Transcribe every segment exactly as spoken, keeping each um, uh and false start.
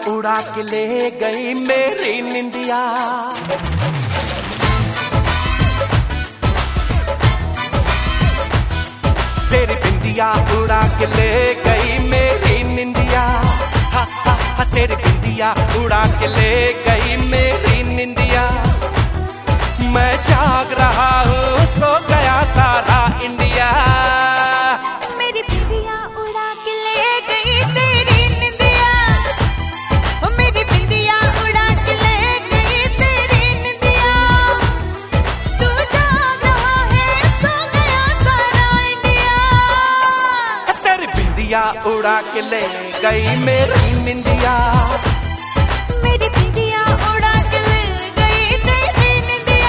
उड़ा के ले गई मेरी निंदिया। तेरी बिंदिया उड़ा के ले गई मेरी निंदिया। हा हा हा तेरी बिंदिया उड़ा के ले गई मेरी निंदिया। मैं जाग रहा हूँ सो गया सारा इंडिया। मेरी बिंदिया उड़ा के ले गई तेरी निंदिया। ओ मेरी बिंदिया उड़ा के ले गई तेरी निंदिया। तू जाग रहा है सो गया सारा इंडिया। तेरी बिंदिया उड़ा के ले गई मेरी निंदिया। मेरी बिंदिया उड़ा के ले गई तेरी निंदिया।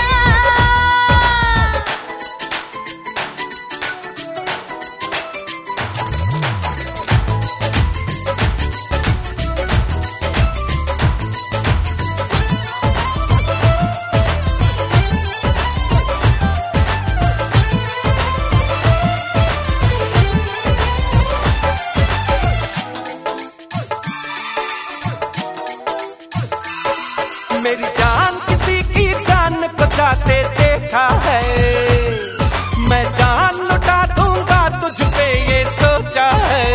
मेरी जान किसी की जान को जाते देखा है। मैं जान लुटा दूंगा तुझ पे ये सोचा है।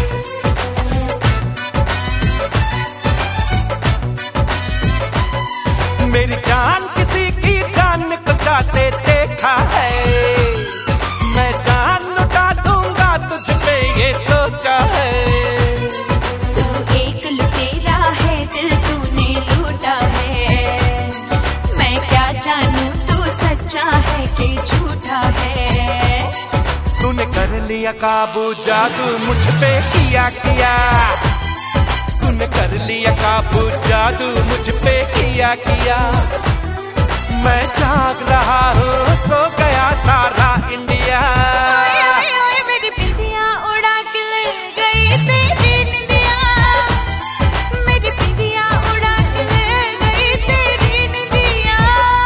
मेरी जान किसी की जान को जाते देखा है। मैं जान लुटा दूंगा तुझ पे ये सोचा है। तू एक लुटेरा है दिल तूने लूटा है। मैं क्या जानूं तू सच्चा है कि झूठा है। तूने कर लिया काबू जादू मुझ पे किया किया। तूने कर लिया काबू जादू मुझ पे किया किया। मैं जाग रहा हूँ सो गया सारा इंडिया। ओए ओए ओए मेरी बिंदिया उड़ा के ले गई तेरी निंदिया। मेरी बिंदिया उड़ा के ले गई तेरी निंदिया।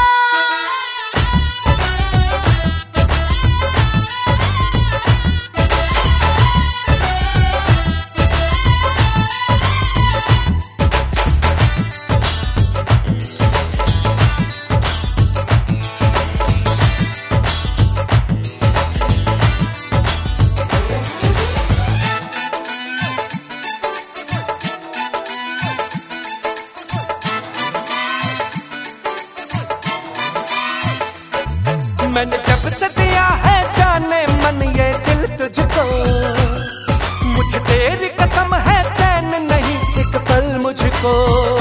मैंने जब से दिया है जाने मन ये दिल तुझको। मुझे तेरी कसम है चैन नहीं एक पल मुझको।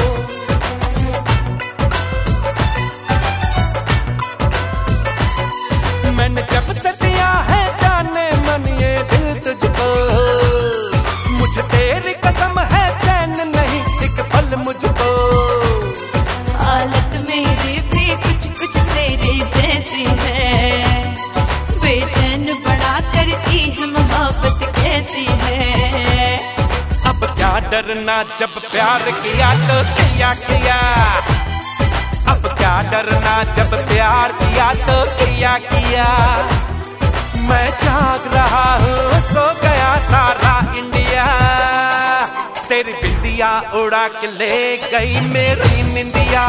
मैंने जब से दिया है जाने मन ये दिल तुझको। मुझे तेरी कसम है चैन नहीं एक पल मुझको। हालत मेरी भी कुछ कुछ तेरे जैसी है। बेचैन बड़ा करती है मोहब्बत कैसी है। अब क्या डरना जब प्यार किया तो किया किया। अब क्या डरना जब प्यार किया तो किया किया। मैं जाग रहा हूँ सो गया सारा इंडिया। तेरी बिंदिया उड़ा के ले गई मेरी निंदिया।